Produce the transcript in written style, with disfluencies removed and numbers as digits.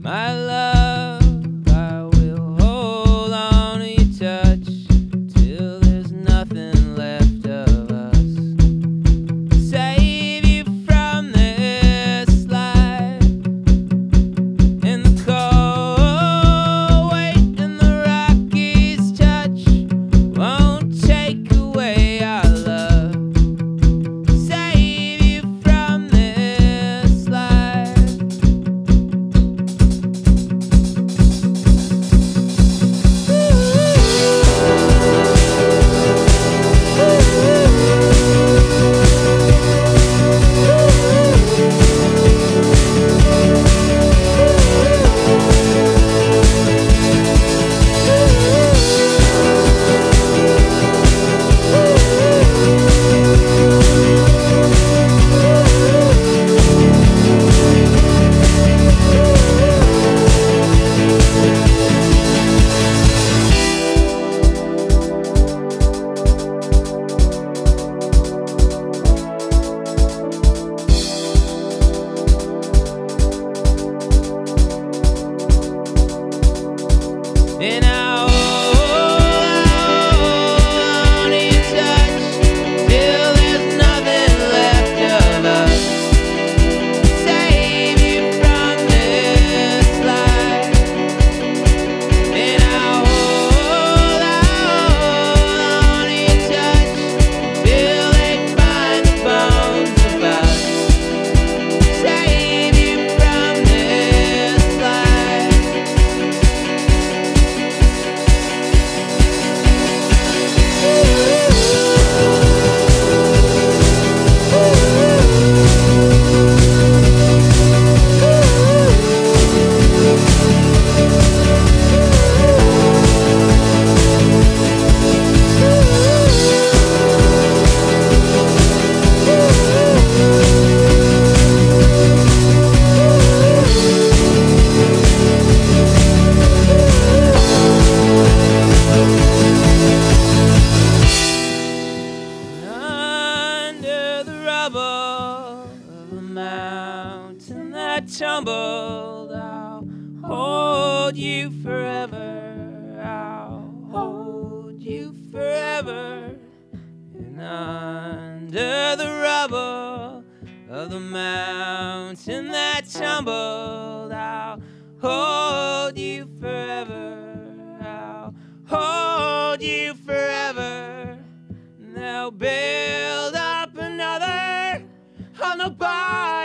My love, I will hold on to your touch till there's nothing left of us. Save you from this life in the cold weight and the Rockies touch won't take away our love. Save you from this life. And I hold on to your touch till there's nothing left of us. Save you from this life. And I hold on to your touch till they find the bones of us. Save you from this life. Under the rubble of a mountain that tumbled, I'll hold you forever. I'll hold you forever. And under the rubble of the mountain that tumbled, I'll hold you forever. I'll hold you forever. They'll build up another on the bar.